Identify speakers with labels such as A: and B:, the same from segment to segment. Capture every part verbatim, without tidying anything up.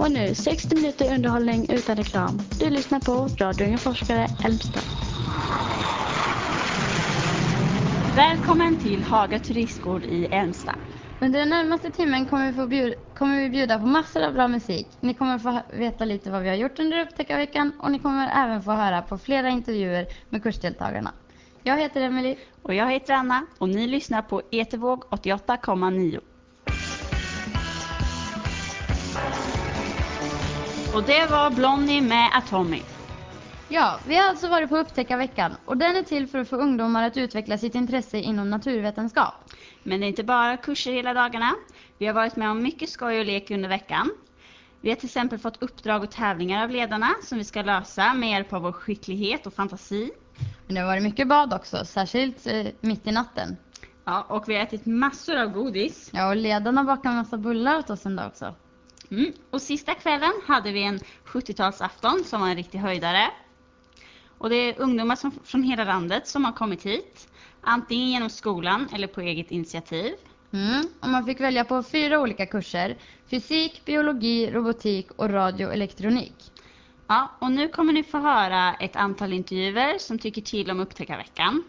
A: Och nu sextio minuter underhållning utan reklam. Du lyssnar på Radio Unga Forskare Älmstad.
B: Välkommen till Haga Turistgård i Älmstad.
C: Under den närmaste timmen kommer vi, få bjuda, kommer vi bjuda på massor av bra musik. Ni kommer få veta lite vad vi har gjort under upptäckarveckan och ni kommer även få höra på flera intervjuer med kursdeltagarna. Jag heter Emily.
B: Och jag heter Anna och ni lyssnar på Etervåg åttioåtta komma nio. Och det var Blondie med Atomic.
C: Ja, vi har alltså varit på upptäckarveckan och den är till för att få ungdomar att utveckla sitt intresse inom naturvetenskap.
B: Men det är inte bara kurser hela dagarna. Vi har varit med om mycket skoj och lek under veckan. Vi har till exempel fått uppdrag och tävlingar av ledarna som vi ska lösa med hjälp av vår skicklighet och fantasi.
C: Men det har varit mycket bad också, särskilt eh, mitt i natten.
B: Ja, och vi har ätit massor av godis.
C: Ja, och ledarna bakade en massa bullar åt oss en dag också.
B: Mm. Och sista kvällen hade vi en sjuttiotalsafton som var en riktig höjdare. Och det är ungdomar som, från hela landet som har kommit hit. Antingen genom skolan eller på eget initiativ.
C: Mm. Och man fick välja på fyra olika kurser. Fysik, biologi, robotik och radioelektronik.
B: Ja, och nu kommer ni få höra ett antal intervjuer som tycker till om upptäckarveckan.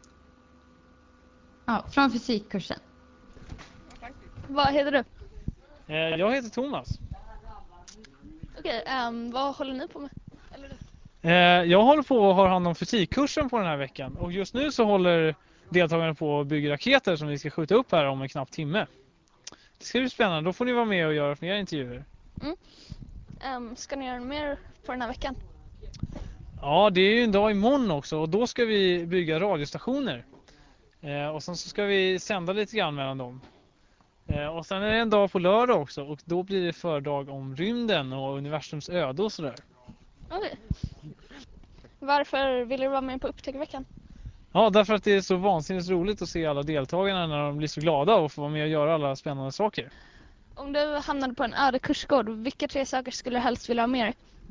C: Ja, från fysikkursen.
D: Vad heter du?
E: Jag heter Thomas.
D: Okej, um, vad håller ni på med? Eller?
E: Jag håller på och har hand om fysikkursen på den här veckan. Och just nu så håller deltagarna på att bygga raketer som vi ska skjuta upp här om en knapp timme. Det ska bli spännande, då får ni vara med och göra fler intervjuer.
D: Mm. Um, ska ni göra mer på den här veckan?
E: Ja, det är ju en dag imorgon också och då ska vi bygga radiostationer. Eh, och sen så ska vi sända lite grann mellan dem. Eh, och sen är det en dag på lördag också och då blir det fördag om rymden och universums öde och sådär.
D: Okej. Varför vill du vara med på upptäckarveckan?
E: Ja, därför att det är så vansinnigt roligt att se alla deltagarna när de blir så glada och får vara med och göra alla spännande saker.
D: Om du hamnade på en öde kursgård, vilka tre saker skulle du helst vilja ha med dig?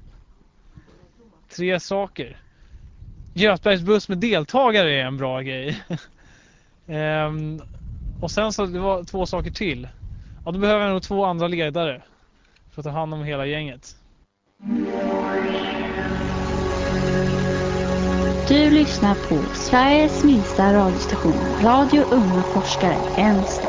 E: Tre saker. Götbergs buss med deltagare är en bra grej. ehm, och sen så det var två saker till. Ja, då behöver jag nog två andra ledare för att ta hand om hela gänget.
A: Du lyssnar på Sveriges minsta radiostation, Radio Unga Forskare Älmstad.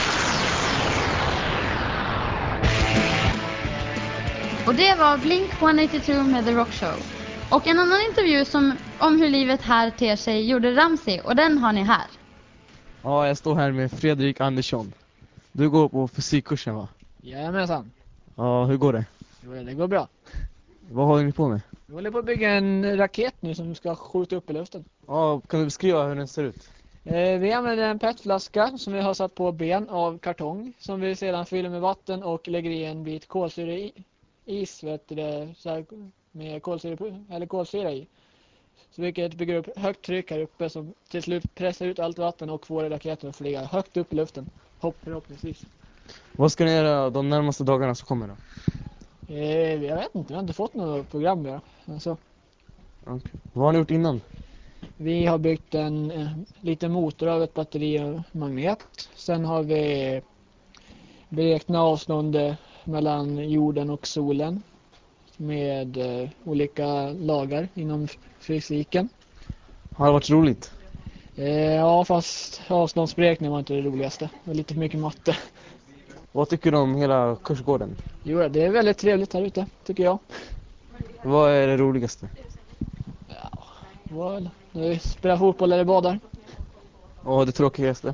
C: Och det var Blink etthundraåttiotvå med The Rock Show. Och en annan intervju som, om hur livet här ter sig gjorde Ramsey och den har ni här.
F: Ja, jag står här med Fredrik Andersson. Du går på fysikkursen, va?
G: Jajamensan.
F: Ja, hur går det?
G: Jo, det går bra.
F: Vad håller ni på med?
G: Vi håller på att bygga en raket nu som ska skjuta upp i luften.
F: Ja, kan du beskriva hur den ser ut?
G: Eh, vi använder en petflaska som vi har satt på ben av kartong som vi sedan fyller med vatten och lägger i en bit kolsyra i. Is, vet du det, så här, med kolsyra, eller kolsyra i. Så vilket bygger upp högt tryck här uppe som till slut pressar ut allt vatten och får raketen att flyga högt upp i luften. Hopp, förhoppningsvis.
F: Vad ska ni göra de närmaste dagarna som kommer då?
G: Eh, jag vet inte, vi har inte fått något program mer. Alltså.
F: Okay. Vad har ni gjort innan?
G: Vi har byggt en, en liten motor av ett batteri och magnet. Sen har vi beräknat avstånd mellan jorden och solen med eh, olika lagar inom fysiken.
F: Har det varit roligt?
G: Eh, ja, fast avståndsberäkning var inte det roligaste. Det var lite för mycket matte.
F: Vad tycker du om hela kursgården?
G: Jo, det är väldigt trevligt här ute, tycker jag.
F: Vad är det roligaste?
G: Ja, vad? Vi spelar fotboll eller badar.
F: Och det tråkigaste?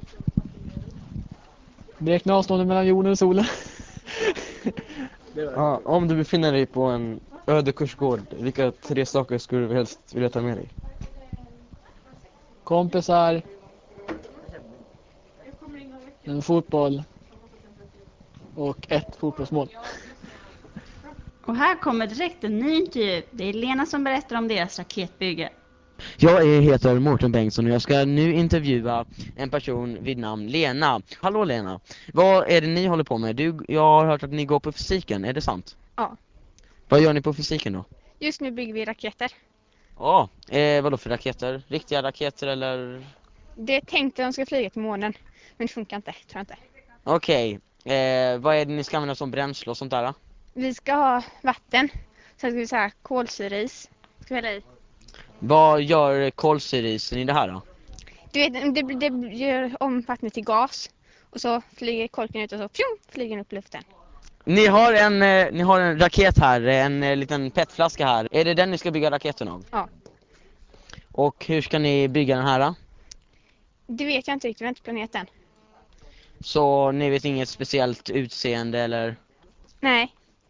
G: Beräkna avståndet mellan jorden och solen.
F: Ja, om du befinner dig på en öde kursgård, vilka tre saker skulle du helst vilja ta med dig?
G: Kompisar. En fotboll. Och ett fotbollsmål.
B: Och här kommer direkt en ny intervju. Det är Lena som berättar om deras raketbygge.
H: Jag heter Mårten Bengtsson och jag ska nu intervjua en person vid namn Lena. Hallå Lena, vad är det ni håller på med? Du, jag har hört att ni går på fysiken, är det sant?
I: Ja.
H: Vad gör ni på fysiken då?
I: Just nu bygger vi raketer.
H: Ja, eh, vad då för raketer? Riktiga raketer eller?
I: Det är tänkt att de ska flyga till månen, men det funkar inte, tror jag inte.
H: Okej, okay. eh, vad är det ni ska använda som bränsle och sånt där?
I: Vi ska ha vatten. Så att vi så här kolsyreis. Ska vi hälla i.
H: Vad gör kolsyrisen i det här då?
I: Du vet, det, det gör om vattnet till gas. Och så flyger korken ut och så fjong, flyger den upp i luften.
H: Ni har en, eh, ni har en raket här, en eh, liten petflaska här. Är det den ni ska bygga raketen av?
I: Ja.
H: Och hur ska ni bygga den här då?
I: Det vet jag inte riktigt, vi har inte planeten.
H: Så ni vet inget speciellt utseende eller?
I: Nej.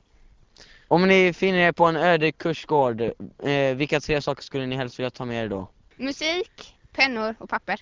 H: Om ni finner er på en öde kursgård, eh, vilka tre saker skulle ni helst vilja ta med er då?
I: Musik, pennor och papper.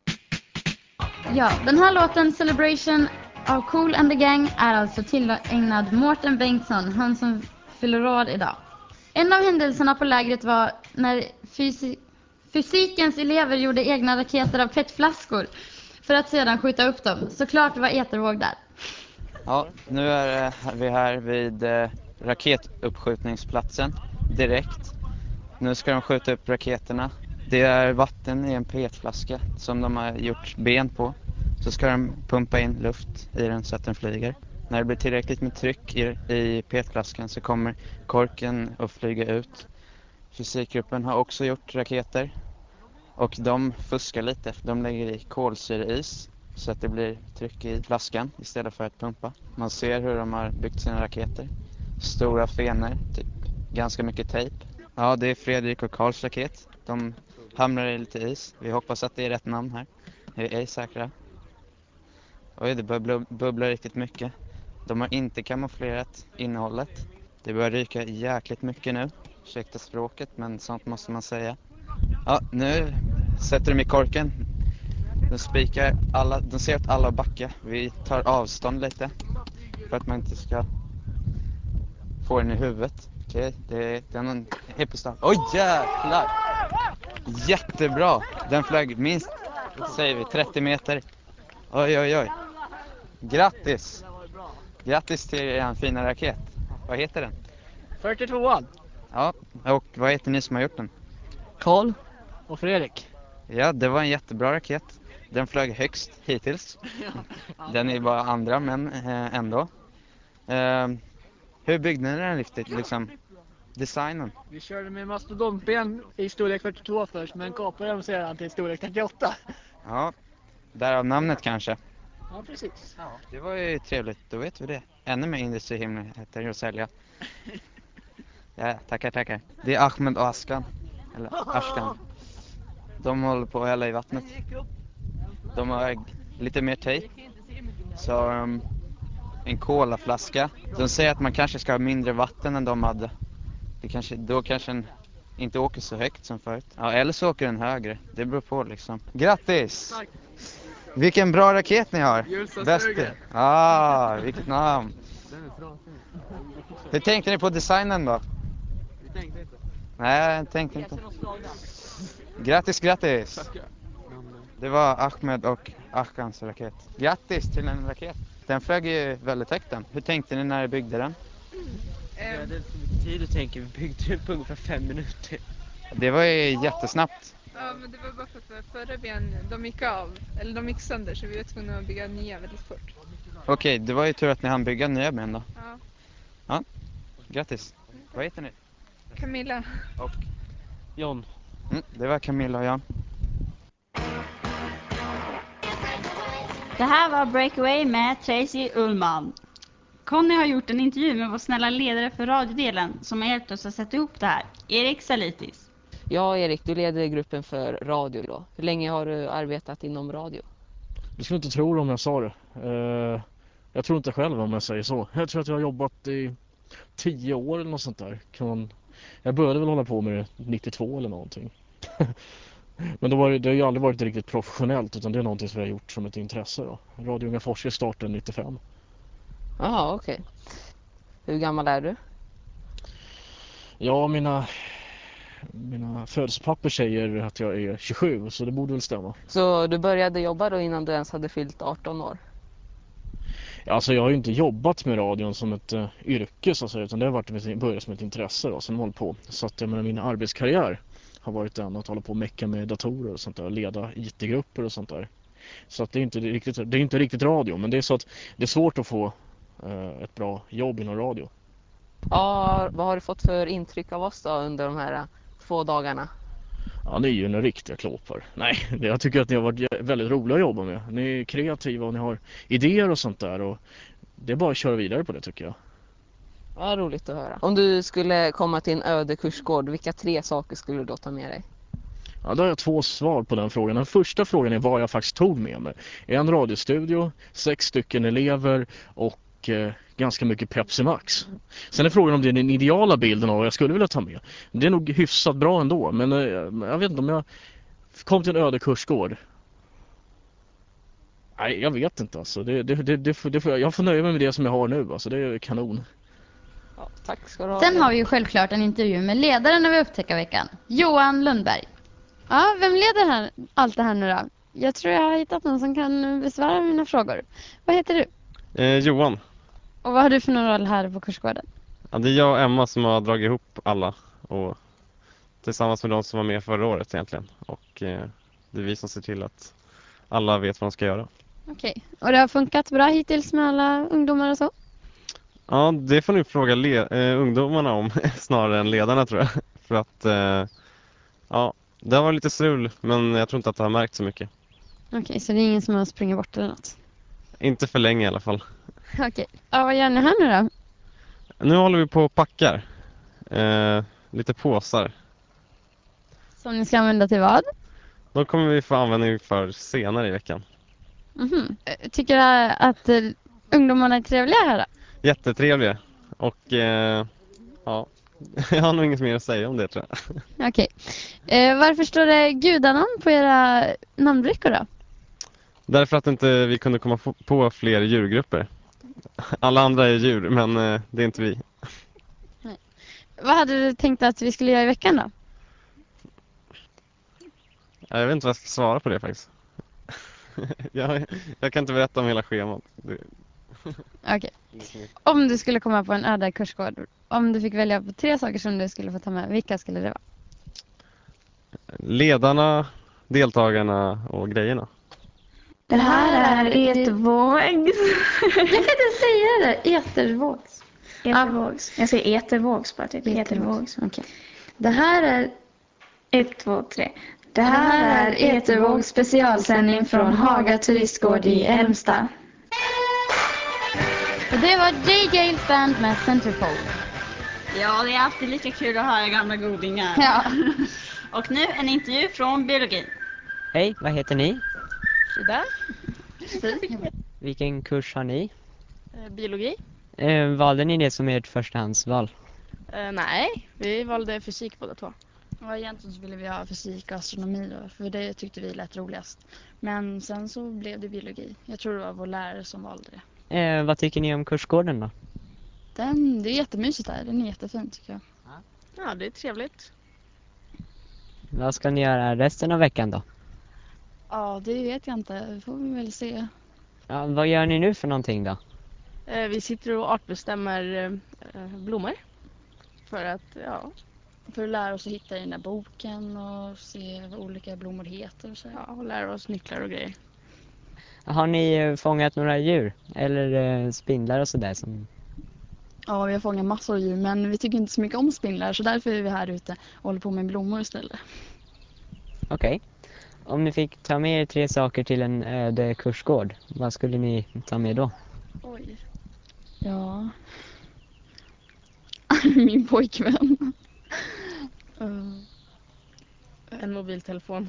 C: Ja, den här låten Celebration av Kool and the Gang är alltså tillägnad Mårten Bengtsson, han som fyller år idag. En av händelserna på lägret var när fysi- fysikens elever gjorde egna raketer av petflaskor för att sedan skjuta upp dem. Såklart var etervåg där.
J: Ja, nu är vi här vid eh, raketuppskjutningsplatsen direkt. Nu ska de skjuta upp raketerna. Det är vatten i en petflaska som de har gjort ben på. Så ska de pumpa in luft i den så att den flyger. När det blir tillräckligt med tryck i, i petflaskan så kommer korken att flyga ut. Fysikgruppen har också gjort raketer. Och de fuskar lite. De lägger i kolsyreis så att det blir tryck i flaskan istället för att pumpa. Man ser hur de har byggt sina raketer. Stora fenor, typ ganska mycket tejp. Ja, det är Fredrik och Karls raket. De hamnar i lite is. Vi hoppas att det är rätt namn här. Vi är säkra. Oj, det börjar bubbla riktigt mycket. De har inte kamouflerat innehållet. Det börjar ryka jäkligt mycket nu. Ursäkta språket, men sånt måste man säga. Ja, nu sätter de i korken. De spikar alla, de ser att alla backar. Vi tar avstånd lite för att man inte ska få den i huvudet. Okej, det, det är någon hippostad. Oj, jäklar! Jättebra! Den flög minst, säger vi, trettio meter. Oj, oj, oj. Grattis! Grattis till er fina raket. Vad heter den?
G: fyrtiotvåan.
J: Ja, och vad heter ni som har gjort den?
G: Karl och Fredrik.
J: Ja, det var en jättebra raket. Den flög högst hittills. Den är bara andra, men eh, ändå. Eh, hur byggde ni den riktigt, liksom? Designen?
G: Vi körde med mastodontben i storlek fyrtiotvå först, men kapade dem sedan till storlek trettioåtta.
J: Ja, därav namnet kanske.
G: Ja, precis.
J: Ja, det var ju trevligt, då vet vi det. Ännu mer industrihemligheter att sälja. Ja, tackar, tackar. Det är Ahmed och Askan. Eller Askan. De håller på att hälla i vattnet. De har lite mer tejp. Så um, en kolaflaska. De säger att man kanske ska ha mindre vatten än de hade. Det kanske, då kanske den inte åker så högt som förut. Ja, eller så åker den högre. Det beror på liksom. Grattis!
G: Tack.
J: Vilken bra raket ni har.
G: Julsatssugen.
J: Ah, vilket namn. Hur tänkte ni på designen då?
G: Vi tänkte inte.
J: Nej, jag tänkte inte. Grattis, grattis. Det var Ahmed och Ahkans raket. Grattis till en raket. Den flög ju väldigt högt den. Hur tänkte ni när ni byggde den?
H: Vi hade inte så mycket tid att tänka, vi byggde på ungefär fem minuter.
J: Det var ju jättesnabbt.
K: Ja, men det var bara för att förra ben, de gick av, eller de gick sönder, så vi var tvungna att bygga nya väldigt fort.
J: Okej, det var ju tur att ni hann bygga nya ben då.
K: Ja.
J: Ja, grattis. Vad heter ni?
K: Camilla.
J: Och
H: John.
J: Mm, det var Camilla och Jan.
B: Det här var Breakaway med Tracy Ullman. Conny har gjort en intervju med vår snälla ledare för radiodelen som har hjälpt oss att sätta ihop det här, Erik Salitis.
L: Ja, Erik, du leder gruppen för radio då. Hur länge har du arbetat inom radio?
M: Du skulle inte tro det om jag sa det. Uh, jag tror inte själv om jag säger så. Jag tror att jag har jobbat i tio år eller något sånt där. Kan man... Jag började väl hålla på med det nittiotvå eller någonting. Men då var det, det har ju aldrig varit riktigt professionellt, utan det är någonting som jag har gjort som ett intresse då. Radio Unga Forskare startade nittiofem.
L: Ja, okej. Okay. Hur gammal är du?
M: Ja, mina, mina födelsepapper säger att jag är tjugosju, så det borde väl stämma.
L: Så du började jobba då innan du ens hade fyllt arton år?
M: Ja, alltså jag har ju inte jobbat med radion som ett uh, yrke så att säga, utan det har varit börjat som ett intresse då, som håller på. Så att jag menar, min arbetskarriär har varit den att hålla på och mecka med datorer och sånt där, leda I T-grupper och sånt där. Så att det är inte riktigt, det är inte riktigt radio, men det är så att det är svårt att få uh, ett bra jobb inom radio.
L: Ja, vad har du fått för intryck av oss då under de här två dagarna?
M: Ja, ni är ju en riktiga klåpar. Nej, jag tycker att ni har varit väldigt roliga att jobba med. Ni är kreativa och ni har idéer och sånt där. Och det är bara att köra vidare på det tycker jag.
L: Ja, roligt att höra. Om du skulle komma till en öde kursgård, vilka tre saker skulle du då ta med dig?
M: Ja, då har jag två svar på den frågan. Den första frågan är vad jag faktiskt tog med mig. En radiostudio, sex stycken elever och eh, ganska mycket Pepsi Max. Sen är frågan om det är den ideala bilden av vad jag skulle vilja ta med. Det är nog hyfsat bra ändå, men eh, jag vet inte om jag kom till en öde kursgård. Nej, jag vet inte alltså. Det, det, det, det, det får jag, jag får nöja mig med det som jag har nu. Alltså, det är kanon.
L: Ja, tack ska du ha.
C: Sen har vi ju självklart en intervju med ledaren av Upptäckarveckan, Johan Lundberg. Ja, vem leder här, allt det här nu då? Jag tror jag har hittat någon som kan besvara mina frågor. Vad heter du?
N: Eh, Johan.
C: Och vad har du för någon roll här på kursgården?
N: Ja, det är jag och Emma som har dragit ihop alla. Och tillsammans med de som var med förra året egentligen. Och eh, det är vi som ser till att alla vet vad de ska göra.
C: Okej, och det har funkat bra hittills med alla ungdomar och så?
N: Ja, det får ni fråga le- eh, ungdomarna om snarare än ledarna tror jag. För att eh, ja, det har varit lite strul men jag tror inte att det har märkt så mycket.
C: Okej, så det är ingen som har sprungit bort eller något?
N: Inte för länge i alla fall.
C: Okej, ja, vad gör ni här nu då?
N: Nu håller vi på och packar. Eh, lite påsar.
C: Som ni ska använda till vad?
N: De kommer vi få användning för senare i veckan.
C: Mhm. Tycker du att eh, ungdomarna är trevliga här då?
N: Jättetrevliga. Och eh, ja, jag har nog inget mer att säga om det tror jag.
C: Okej. Eh, varför står det gudanamn på era namnbrickor då?
N: Därför att inte vi kunde komma på fler djurgrupper. Alla andra är djur, men eh, det är inte vi.
C: Nej. Vad hade du tänkt att vi skulle göra i veckan då?
N: Jag vet inte vad jag ska svara på det faktiskt. jag, jag kan inte berätta om hela schemat. Det...
C: Okej. Om du skulle komma på en öde kursgård, om du fick välja på tre saker som du skulle få ta med, vilka skulle det vara?
N: Ledarna, deltagarna och grejerna.
O: Det här är etervågs.
C: Jag kan inte säga det. Etervågs.
O: Etervågs. Jag säger etervågs bara typ. Etervågs.
C: Okej. Det här är
O: ett, två, tre. Det här är Etervågs specialsändning från Haga turistgård i Älmstad.
C: Och det var J. Gales band med Centerfold.
B: Ja, det är alltid lika kul att höra gamla godingar.
C: Ja.
B: Och nu en intervju från biologi.
P: Hej, vad heter ni?
D: Frida.
P: Vilken kurs har ni?
D: Eh, biologi.
P: Eh, valde ni det som ert förstahandsval?
D: Eh, nej, vi valde fysik båda två.
Q: Ja, egentligen så ville vi ha fysik och astronomi då, för det tyckte vi lät roligast. Men sen så blev det biologi. Jag tror det var vår lärare som valde det.
P: Eh, vad tycker ni om kursgården då?
Q: Den, det är jättemysigt där, den är jättefin tycker jag.
D: Ja, det är trevligt.
P: Vad ska ni göra resten av veckan då?
Q: Ja, det vet jag inte, det får vi väl se.
P: Ja, vad gör ni nu för någonting då?
D: Eh, vi sitter och artbestämmer eh, blommor. För att, ja...
Q: För att lära oss att hitta i den där boken och se vad olika blommor heter och så.
D: Ja, och lära oss nycklar och grejer.
P: Har ni eh, fångat några djur? Eller eh, spindlar och sådär som...
Q: Ja, vi har fångat massor av djur, men vi tycker inte så mycket om spindlar, så därför är vi här ute och håller på med blommor istället.
P: Okej. Okay. Om ni fick ta med er tre saker till en öde kursgård, vad skulle ni ta med då?
Q: Oj. Ja. Min pojkvän.
D: uh. En mobiltelefon.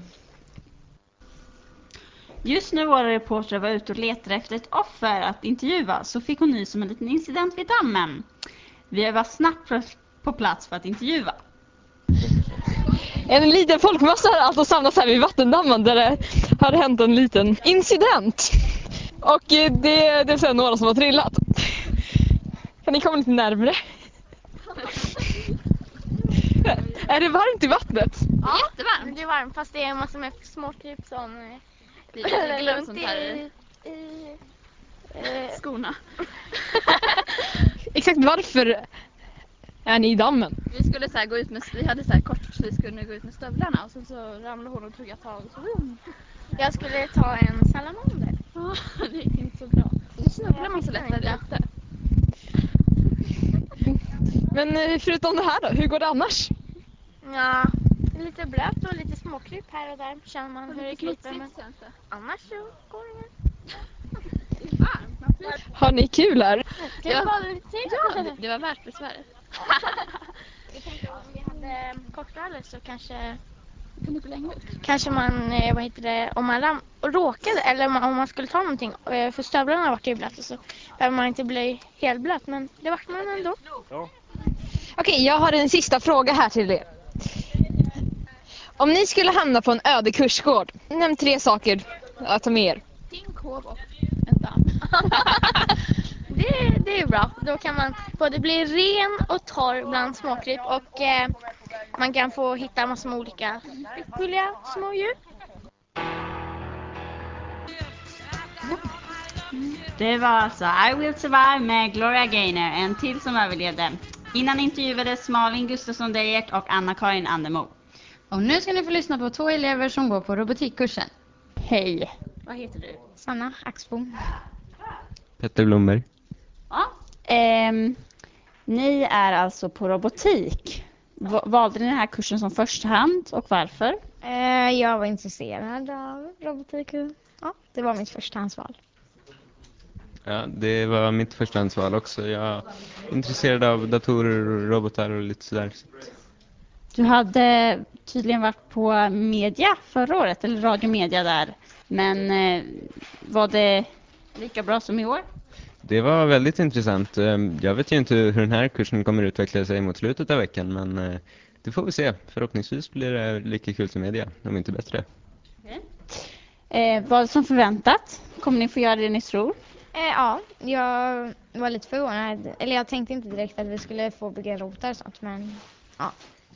B: Just nu var reportrar var ute och letade efter ett offer att intervjua, så fick hon ny som en liten incident vid dammen. Vi var snabbt på plats för att intervjua.
R: En liten folkmassa har alltså samlats här vid vattendammen där det hade hänt en liten incident. Och det, det är några som har trillat. Kan ni komma lite närmare? Är det varmt i vattnet?
I: Ja, jättevarmt. Det är varmt, fast det är en massa med små kryp som ligger runt i, i, i
Q: skorna.
R: Exakt varför är ni i dammen?
Q: Vi skulle så här gå ut med, vi hade så här kort så vi skulle gå ut med stövlarna och sen så ramlade hon och tog ett tag och så rum.
I: Jag skulle ta en salamander.
Q: Ja, det gick inte så bra. Du snubblar man så lätt där ute.
R: Men eh, förutom det här då, hur går det annars?
I: Ja, lite blöt och lite småkryp här och där. Känner man hur det kryper. Men annars så går det.
R: Har ni kul här?
I: Det var lite
Q: Ja, det var värt besväret.
I: Jag tänkte om vi hade kortare så kanske
Q: kunde gå längre ut.
I: Kanske man, eh, vad heter det, om man ram- råkade eller om man, om man skulle ta någonting eh, för stövlarna vart ju blöt och så behöver man inte bli helt blöt, men det vart man ändå.
M: Ja.
R: Okej, jag har en sista fråga här till er. Om ni skulle hamna på en öde kursgård, nämn tre saker att ta med er.
Q: Tinkhov och en damm.
I: det, det är bra. Då kan man både bli ren och torr bland småkryp och eh, man kan få hitta massor med olika gulliga små djur.
B: Det var alltså I Will Survive med Gloria Gaynor, en till som överlevde. Innan intervjuades Malin Gustafsson Dejert och Anna-Karin Andemo.
C: Och nu ska ni få lyssna på två elever som går på robotikkursen.
B: Hej. Vad heter du?
I: Sanna Axbom.
N: Petter Blomberg.
B: Ja. Ehm, ni är alltså på robotik. V- valde ni den här kursen som förstahand och varför?
I: Eh, jag var intresserad av robotik. Ja, det var mitt förstahandsval.
N: Ja, det var mitt förstahandsval också. Jag är intresserad av datorer och robotar och lite sådär.
B: Du hade tydligen varit på media förra året, eller radiomedia där. Men eh, var det lika bra som i år?
N: Det var väldigt intressant. Jag vet ju inte hur den här kursen kommer utveckla sig mot slutet av veckan, men det får vi se. Förhoppningsvis blir det lika kul som media, om inte bättre.
B: Okay. Eh, vad som förväntat? Kommer ni få göra det ni tror?
I: Eh, ja, jag var lite förvånad. Eller jag tänkte inte direkt att vi skulle få bygga rotar och sånt, men ja.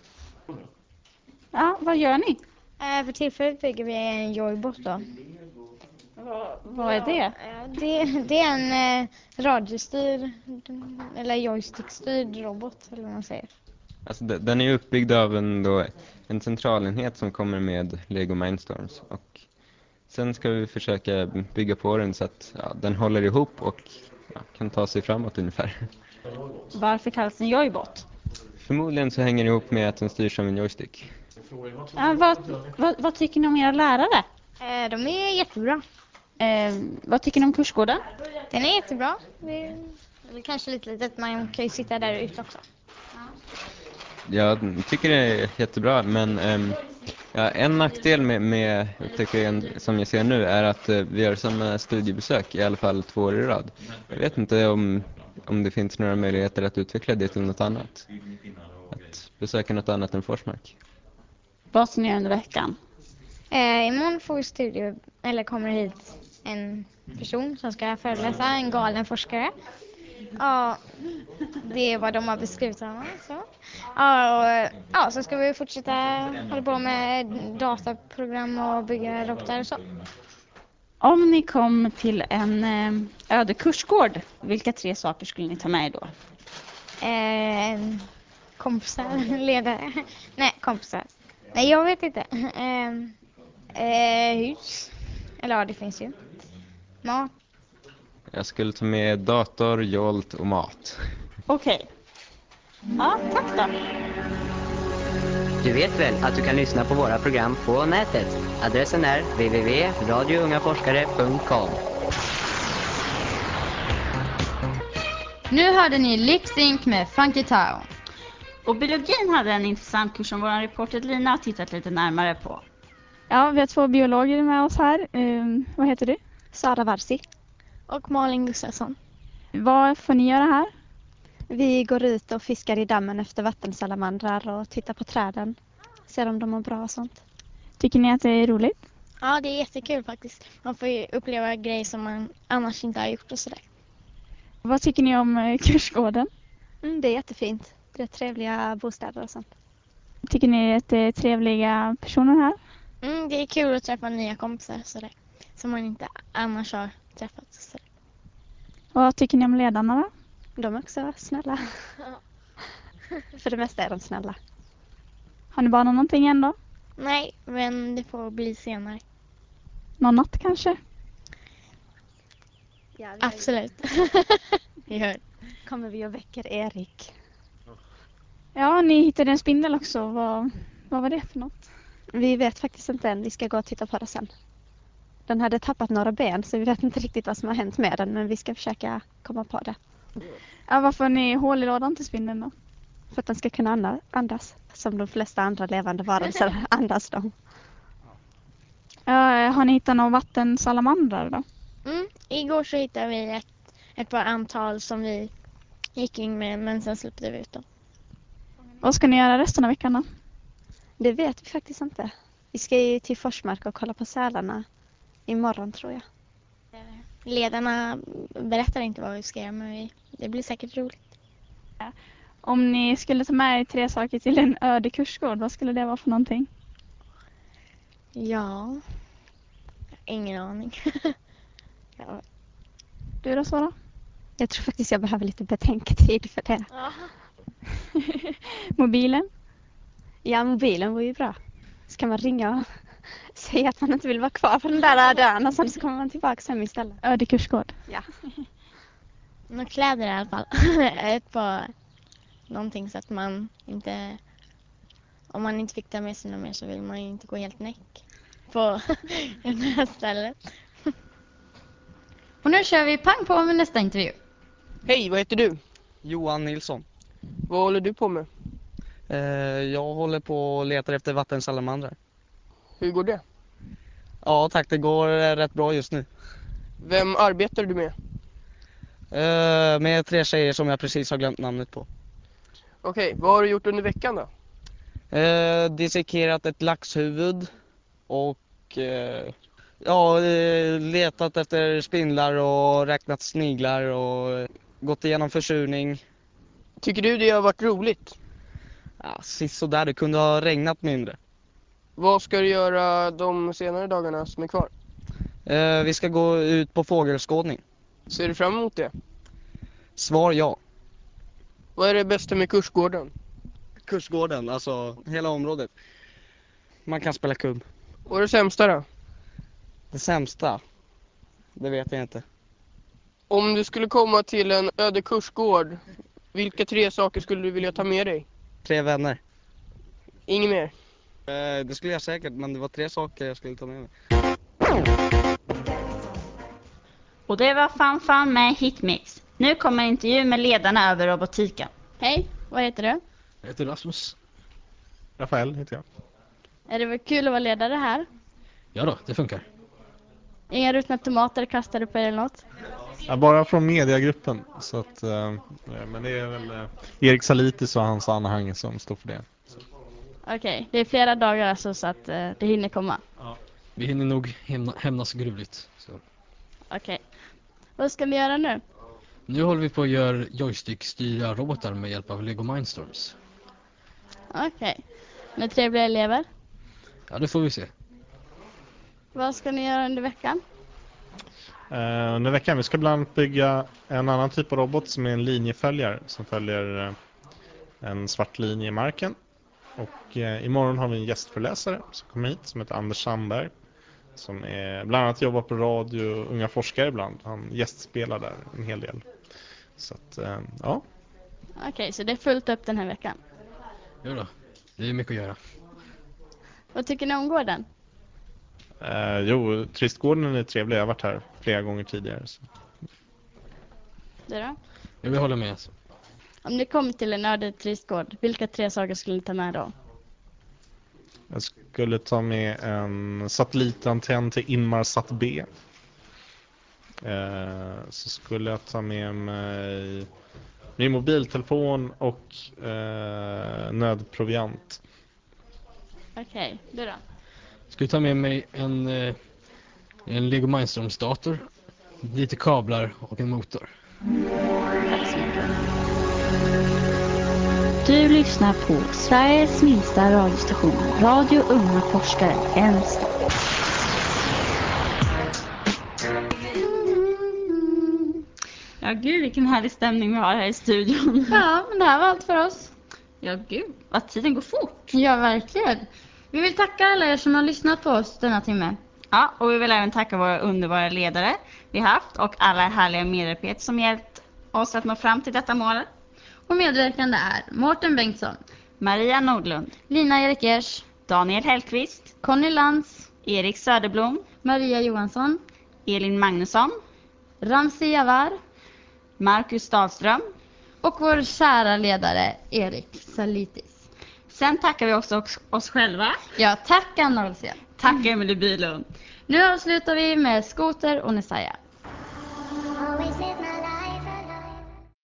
B: Ja, vad gör ni?
I: Eh, för tillfället bygger vi en joybot då.
B: Vad, vad är det?
I: Ja, det? Det är en eh, radiostyrd eller joystickstyrd robot, eller vad man säger.
N: Alltså, den är uppbyggd av en, då, en centralenhet som kommer med Lego Mindstorms. Och sen ska vi försöka bygga på den så att ja, den håller ihop och ja, kan ta sig framåt ungefär.
B: Varför kallas den joybot?
N: Förmodligen så hänger det ihop med att den styrs som en joystick.
B: Ja, vad, vad, vad tycker ni om era lärare?
I: Eh, de är jättebra.
B: Eh, vad tycker ni om kursgården?
I: Den är jättebra. Det är, det är kanske lite litet, man kan ju sitta där ute också.
N: Jag tycker det är jättebra, men um, ja, en nackdel med, med upptäckningen som jag ser nu är att uh, vi gör sådana studiebesök i alla fall två år i rad. Jag vet inte om, om det finns några möjligheter att utveckla det till något annat. Att besöka något annat än Forsmark.
B: Vad ska ni göra under veckan?
I: Eh, imorgon får vi studie, eller kommer hit en person som ska föreläsa, en galen forskare. Ja, det är vad de har beskrivit om. Så. Ja, och, ja, så ska vi fortsätta hålla på med dataprogram och bygga robotar och så.
B: Om ni kom till en eh, öde kursgård, vilka tre saker skulle ni ta med er då?
I: Eh, kompisar, ledare. Nej, kompisar. Nej, jag vet inte. Eh, eh, hus. Eller ja, det finns ju. Mat.
N: Jag skulle ta med dator, jolt och mat.
B: Okej. Okay. Ja, tack då.
P: Du vet väl att du kan lyssna på våra program på nätet? Adressen är w w w punkt radio unga forskare punkt com.
C: Nu hörde ni Lip-Sync med Funky Town.
B: Och biologin hade en intressant kurs som vår reporter Lina har tittat lite närmare på.
S: Ja, vi har två biologer med oss här. Um, vad heter du?
T: Sara Varsi.
I: Och Malin Gustafsson.
S: Vad får ni göra här?
T: Vi går ut och fiskar i dammen efter vattensalamandrar och tittar på träden. Ser om de mår bra och sånt.
S: Tycker ni att det är roligt?
I: Ja, det är jättekul faktiskt. Man får ju uppleva grejer som man annars inte har gjort och sådär.
S: Vad tycker ni om kursgården?
T: Mm, det är jättefint. Det är trevliga bostäder och sånt.
S: Tycker ni att det är trevliga personer här?
I: Mm, det är kul att träffa nya kompisar sådär. Som man inte annars har träffat. Sådär.
S: Vad tycker ni om ledarna då?
T: De är också snälla.
I: Ja.
T: För det mesta är de snälla.
S: Har ni banat någonting ändå?
I: Nej, men det får bli senare.
S: Någon natt kanske?
I: Ja, absolut. Vi hör.
T: Kommer vi och väcker Erik.
S: Ja, ni hittade en spindel också. Vad, vad var det för något?
T: Vi vet faktiskt inte än. Vi ska gå och titta på det sen. Den hade tappat några ben så vi vet inte riktigt vad som har hänt med den. Men vi ska försöka komma på det.
S: Ja, varför har ni hål i lådan till spindeln då?
T: För att den ska kunna andas. Som de flesta andra levande varelser andas de.
S: Ja, har ni hittat några vattensalamandrar då?
I: Mm, igår så hittade vi ett, ett par antal som vi gick in med, men sen släppte vi ut dem.
S: Vad ska ni göra resten av veckan då?
T: Det vet vi faktiskt inte. Vi ska ju till Forsmark och kolla på sälarna imorgon tror jag.
I: Ledarna berättar inte vad vi ska göra, men vi, det blir säkert roligt.
S: Om ni skulle ta med er tre saker till en öde kursgård, vad skulle det vara för någonting?
I: Ja, ingen aning.
S: Ja. Du då, Sara?
T: Jag tror faktiskt jag behöver lite betänketid för det.
S: Mobilen?
T: Ja, mobilen var ju bra. Så kan man ringa och säga att man inte vill vara kvar på den där dörren och sen så kommer man tillbaka hem istället.
S: Öde kursgård?
T: Ja.
I: Några kläder i alla fall. Ett par, någonting så att man inte, om man inte fick ta med sig något mer så vill man ju inte gå helt näck på det här stället.
C: Och nu kör vi pang på med nästa intervju.
U: Hej, vad heter du?
F: Johan Nilsson.
U: Vad håller du på med?
F: Eh, jag håller på och letar efter vattensalamandrar.
U: Hur går det?
F: Ja tack, det går eh, rätt bra just nu.
U: Vem arbetar du med?
F: Eh, med tre tjejer som jag precis har glömt namnet på.
U: Okej, vad har du gjort under veckan då?
F: Eh, dissekerat ett laxhuvud och eh, ja, eh, letat efter spindlar och räknat sniglar och eh, gått igenom försurning.
U: Tycker du det har varit roligt?
F: Ja, sist så där, det kunde ha regnat mindre.
U: Vad ska du göra de senare dagarna som är kvar?
F: Eh, vi ska gå ut på fågelskådning.
U: Ser du fram emot det?
F: Svar ja.
U: Vad är det bästa med kursgården?
F: Kursgården, alltså hela området. Man kan spela kubb.
U: Och det sämsta då?
F: Det sämsta? Det vet jag inte.
U: Om du skulle komma till en öde kursgård, vilka tre saker skulle du vilja ta med dig?
F: Tre vänner.
U: Inget mer?
F: Eh, det skulle jag säkert, men det var tre saker jag skulle ta med mig.
B: Och det var Fan Fan med Hitmix. Nu kommer en intervju med ledarna över robotiken.
C: Hej, vad heter du?
V: Jag heter Rasmus. Rafael heter jag.
C: Är det väl kul att vara ledare här?
V: Ja då, det funkar.
C: Inga rutna tomater kastade på er eller något?
V: Ja, bara från mediagruppen. Så att, eh, men det är väl eh, Erik Salitis och hans anhang som står för det.
C: Okej, okay, det är flera dagar alltså, så att eh, det hinner komma.
V: Ja. Vi hinner nog hämna, hämnas gruvligt.
C: Okej. Okay. Vad ska ni göra nu?
V: Nu håller vi på att göra joystick-styra robotar med hjälp av Lego Mindstorms.
C: Okej. Okay. Med trevliga elever?
V: Ja, det får vi se.
C: Vad ska ni göra under veckan?
V: Uh, under veckan vi ska bland annat bygga en annan typ av robot som är en linjeföljare som följer uh, en svart linje i marken. Och uh, imorgon har vi en gästföreläsare som kommer hit som heter Anders Sandberg. Som är, bland annat jobbar på radio och Unga forskare ibland. Han gästspelar där en hel del. Så att, uh, ja.
C: Okej, okay, så det är fullt upp den här veckan?
V: Ja då, det är mycket att göra.
C: Vad tycker ni om gården?
V: Uh, jo, turistgården är trevlig. Jag har varit här flera gånger tidigare. Så.
C: Det då?
V: Jag vill hålla med. Alltså.
C: Om ni kommer till en öde turistgård, vilka tre saker skulle ni ta med då?
V: Jag skulle ta med en satellitantenn till Inmarsat B. Uh, så skulle jag ta med mig min mobiltelefon och uh, nödproviant.
C: Okej, okay, det då?
V: Ska jag ta med mig en, en Lego Mindstorms dator, lite kablar och en motor.
C: Tack så mycket.
A: Du lyssnar på Sveriges minsta radiostation, Radio Unga forskare, Älmsta.
B: Ja gud, vilken härlig stämning vi har här i studion.
C: Ja, men det här var allt för oss.
B: Ja gud, vad tiden går fort.
C: Ja, verkligen. Vi vill tacka alla er som har lyssnat på oss denna timme.
B: Ja, och vi vill även tacka våra underbara ledare vi haft och alla härliga medarbetare som hjälpt oss att nå fram till detta mål.
C: Och medverkande är Mårten Bengtsson,
B: Maria Nordlund,
C: Lina Erikers,
B: Daniel Hellqvist,
C: Conny Lantz,
B: Erik Söderblom,
C: Maria Johansson,
B: Elin Magnusson,
C: Ramsi Javar
B: Marcus Dahlström
C: och vår kära ledare Erik Salitis.
B: Sen tackar vi också oss själva.
C: Ja, tack Anna Olsén.
B: Tack Emelie Bylund.
C: Nu avslutar vi med Skoter och Nesaya.